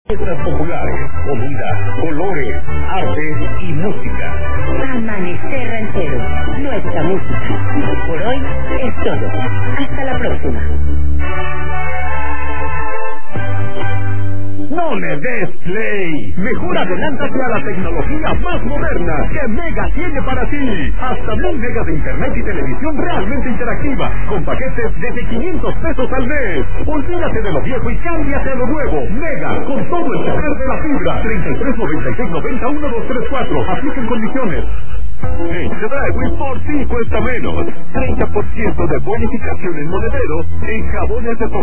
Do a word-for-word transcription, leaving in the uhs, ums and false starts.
Letras populares, comida, colores, arte y música. Amanecer Ranchero, nuestra música. Por hoy es todo. Hasta la próxima. ¡No le des play! Mejor adelántate a la tecnología más moderna que Mega tiene para ti. Hasta mil megas de internet y televisión realmente interactiva, con paquetes desde quinientos pesos al mes. Olvídate de lo viejo y cámbiate a lo nuevo. Mega, con todo el poder de la fibra. treinta y tres noventa y seis noventa uno dos tres cuatro. Apliquen condiciones. En Chedraui por ti cuesta menos. treinta por ciento de bonificación en monedero en jabones de